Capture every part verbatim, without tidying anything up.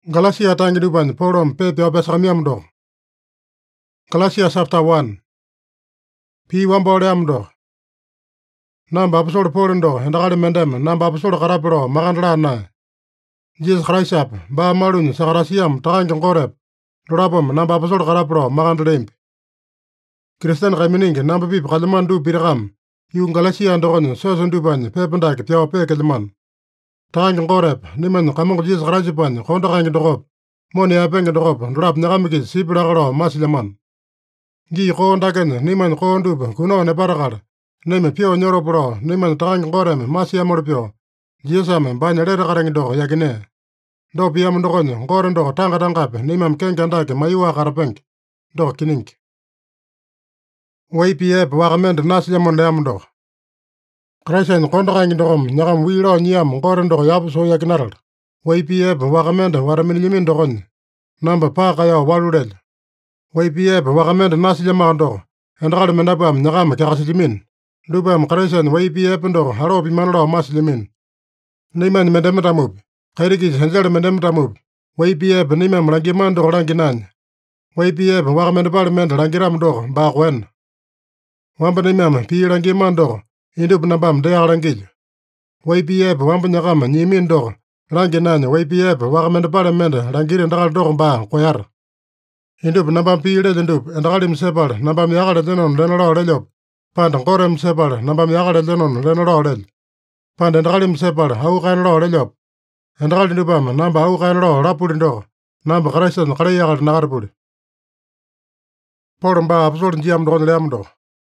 Galatia tangi duban porom pe pe obesamiam do. Galatia chapter one. P wambole amdo. Namba absor porindo hendagale mendem namba absor karapro magandra na. Jesus Christ up ba marun sagrasiam tangi ngorep. Dorapom namba absor karapro magandrem. Kristen kamining namba bib kalman du pirgam. Yung Galatia ndogon soson duban pe pendak tiao pe kelman. Tangi ngorep niman kamong Jesus Christ pan kondakangi dogop. Moni apenge dogop drap nagamiki sipiragaro masleman. Gi kondaken niman kondub kuno ne paragar. Neme pio nyoropro niman tangi ngorem masiamor pio. Jesam banya lere karangi do yakine. Do piam ndogon ngoren do tanga tangap nimam kenkandake mayua karapeng. Do kinink. Way piep wagamend naslemon leamdo. Krisen kondakangi dogom nyagam wiro niam ngoren do yabuso yakinaral. Way piep wagamend waramin limin dogon. Namba pa kaya walurel. Way piep wagamend naslemando. Endakal mendapam nyagam kakasilimin. Lubam krisen way piep ndo haro pimanlo maslimin. Niman mendemtamub. Kairiki senjal mendemtamub. Way piep nimam rangimando ranginan. Way piep wagamend parlement rangiram do bakwen. Wamba nimam pi rangimando. Indub nabam dea rangil. Way piep wamba nyagam nyimin do. Ranginan way piep wagamend parlement rangirin dakal do ba koyar. Indub nabam pi redendub endakalim sepal nabam yakal denon lenaro relop. Pandang korem sepal nabam yakal denon lenaro rel. Pandang endakalim sepal hau kan ro relop. Endakal indubam namba hau kan ro rapulindo. Namba kristen kare yakal nagarpul. Porum ba absor njiam do leamdo.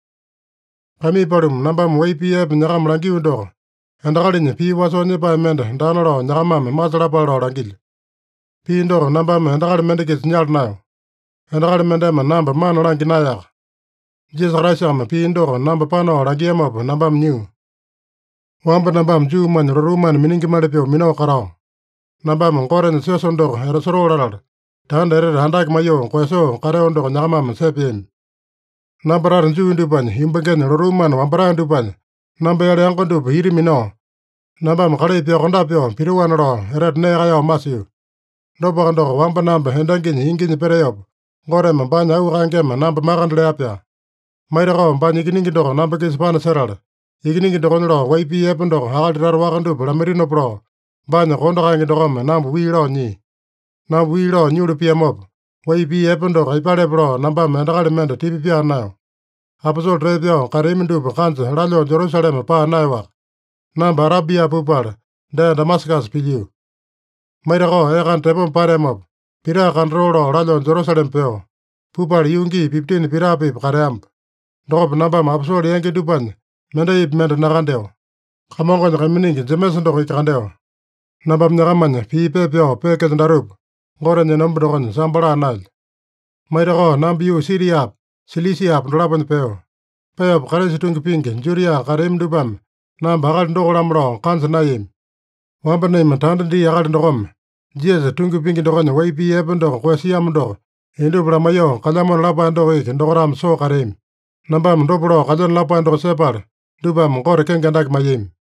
Kami porum nambam way piep nyagam rangiundo. Endakalin pi waso nipa mende danaro nyagamam masrapal ro rangil. Pi ndo nambam endakal mendekis nyal nayo. Endakal mendem namba man ranginayak. Jesus Christ pi ndo namba pano rangiemop nambam new. Wamba nambam juu man ruruman miningi malipyo mino karao. Nambam ngoren sesondo erosoro rarar. Tanda ere handak mayo kweso kareondo nyagamam sepiem. Nambarar juu ndupan himbagen ruruman wambara ndupan. Namba yale angkondu hiri mino. Nambam kare pio konda pio piruan ro eret ne kayo masyu. Doba kando wamba namba hendangin hingin pereyop. Ngorem banya u kangem namba makandle apya. Mairako banya ikiningi doko namba kispana serar. Ikiningi doko nro way piep ndo hakal dirar wakandu bramerino pro. Banya kondo kangi dokom namba wiro nyi. Namba wiro nyuru piemop. Way piep ndo kaipale pro namba mendakali mende tipi pia nayo. Apasol trepio karimindu kansa ralyo Jerusalem pa naywak. Namba rabia pupar. De Damascus pilyu. Mairako ekan tepon paremop. Pira kan rolo ralyo Jerusalem peo. Pupar yungi fifteen pira pip kareamp. Dokop namba mapsol yengi dupan. Mende ip mende nakandeo. Kamongon kaminingi jemesondoko ikandeo. Namba mnyakamanya pi pe peo pe ketendarup. Ngoren nyenombrokon sambara nail. Mairako nambi yu siriap. Silisi ap nolapan peo. Peo karesi tungi pingi juria karim dupam. Namba akal ndokolamro kansa nayim. Wamba nima tandandi akal ndokom. Jese tungi pingi ndokonya way piep ndoko kwesiam ndoko. Indubra mayo kalamon lapa ndoko ik ndokoram so karim. Nambam ndopro kalon lapa ndoko separ. Dupam ngore kengandak mayim.